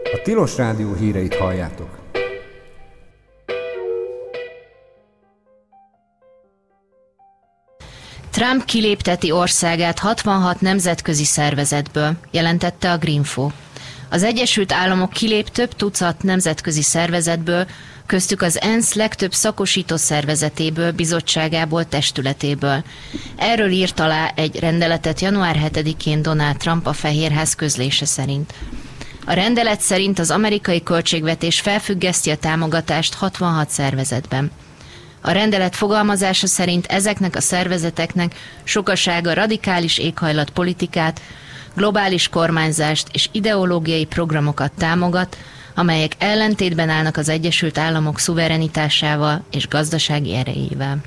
A Tilos Rádió híreit halljátok. Trump kilépteti országát 66 nemzetközi szervezetből, jelentette a Greenfo. Az Egyesült Államok kilép több tucat nemzetközi szervezetből, köztük az ENSZ legtöbb szakosító szervezetéből, bizottságából, testületéből. Erről írt alá egy rendeletet január 7-én Donald Trump a Fehérház közlése szerint. A rendelet szerint az amerikai költségvetés felfüggeszti a támogatást 66 szervezetben. A rendelet fogalmazása szerint ezeknek a szervezeteknek sokasága radikális éghajlatpolitikát, globális kormányzást és ideológiai programokat támogat, amelyek ellentétben állnak az Egyesült Államok szuverenitásával és gazdasági erejével.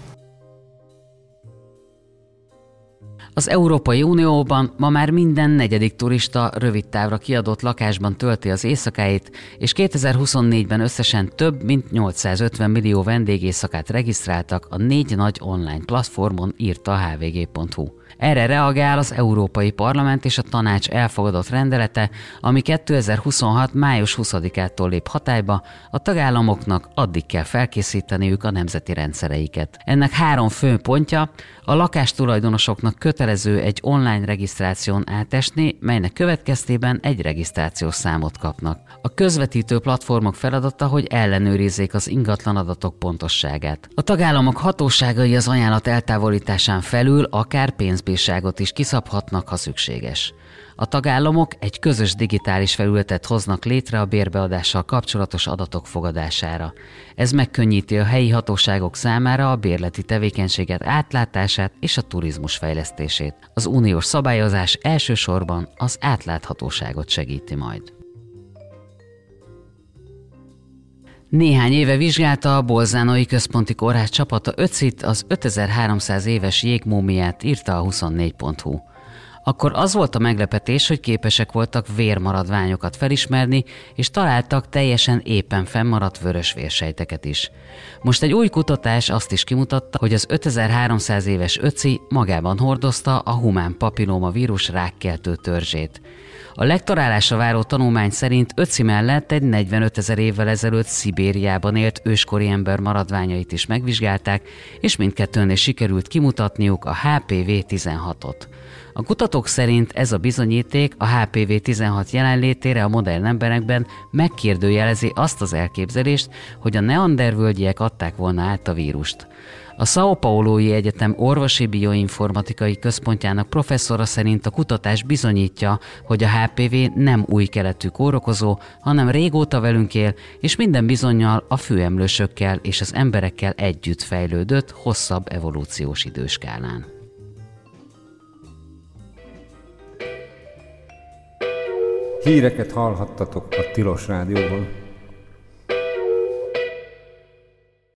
Az Európai Unióban ma már minden negyedik turista rövid távra kiadott lakásban tölti az éjszakáit, és 2024-ben összesen több mint 850 millió vendégéjszakát regisztráltak a 4 nagy online platformon, írta a hvg.hu. Erre reagál az Európai Parlament és a Tanács elfogadott rendelete, ami 2026. május 20-ától lép hatályba, a tagállamoknak addig kell felkészíteniük a nemzeti rendszereiket. Ennek 3 fő pontja: a lakástulajdonosoknak kötelező egy online regisztráción átesni, melynek következtében egy regisztrációs számot kapnak. A közvetítő platformok feladata, hogy ellenőrizzék az ingatlan adatok pontosságát. A tagállamok hatóságai az ajánlat eltávolításán felül akár pénzbírságot is kiszabhatnak, ha szükséges. A tagállamok egy közös digitális felületet hoznak létre a bérbeadással kapcsolatos adatok fogadására. Ez megkönnyíti a helyi hatóságok számára a bérleti tevékenységet átlátását és a turizmus fejlesztését. Az uniós szabályozás elsősorban az átláthatóságot segíti majd. Néhány éve vizsgálta a Bolzánói Központi Kórház csapata Ötzit, az 5300 éves jégmúmiát, írta a 24.hu. Akkor az volt a meglepetés, hogy képesek voltak vérmaradványokat felismerni, és találtak teljesen éppen fennmaradt vörös vérsejteket is. Most egy új kutatás azt is kimutatta, hogy az 5300 éves Ötzi magában hordozta a humán papillómavírus rákkeltő törzsét. A legtalálásra váró tanulmány szerint Ötzi mellett egy 45 000 évvel ezelőtt Szibériában élt őskori ember maradványait is megvizsgálták, és mindkettőnél sikerült kimutatniuk a HPV-16-ot. A kutatók szerint ez a bizonyíték a HPV-16 jelenlétére a modern emberekben megkérdőjelezi azt az elképzelést, hogy a neandervölgyiek adták volna át a vírust. A São Paulo-i Egyetem orvosi bioinformatikai központjának professzora szerint a kutatás bizonyítja, hogy a HPV nem új keletű kórokozó, hanem régóta velünk él, és minden bizonnyal a főemlősökkel és az emberekkel együtt fejlődött hosszabb evolúciós időskálán. Híreket hallhattatok a Tilos Rádióban.